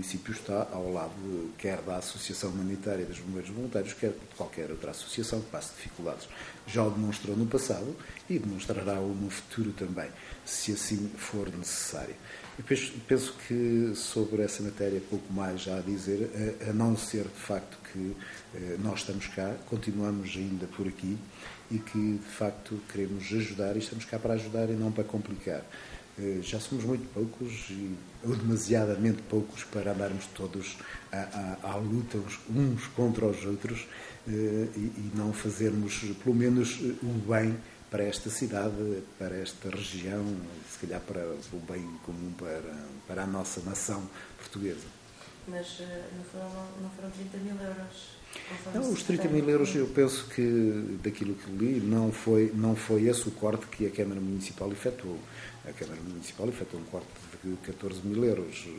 município está ao lado quer da Associação Humanitária dos Bombeiros Voluntários, quer de qualquer outra associação que passe dificuldades. Já o demonstrou no passado e demonstrará-o no futuro também, se assim for necessário. Eu penso que sobre essa matéria pouco mais há a dizer, a não ser de facto que nós estamos cá, continuamos ainda por aqui e que de facto queremos ajudar e estamos cá para ajudar e não para complicar. Já somos muito poucos, ou demasiadamente poucos, para andarmos todos à luta uns contra os outros e não fazermos, pelo menos, o bem para esta cidade, para esta região, se calhar para o bem comum, para a nossa nação portuguesa. Mas não foram 30 mil euros? Não, os 30 mil euros, eu penso que, daquilo que li, não foi esse o corte que a Câmara Municipal efetuou. A Câmara Municipal efetuou um corte de 14 mil euros.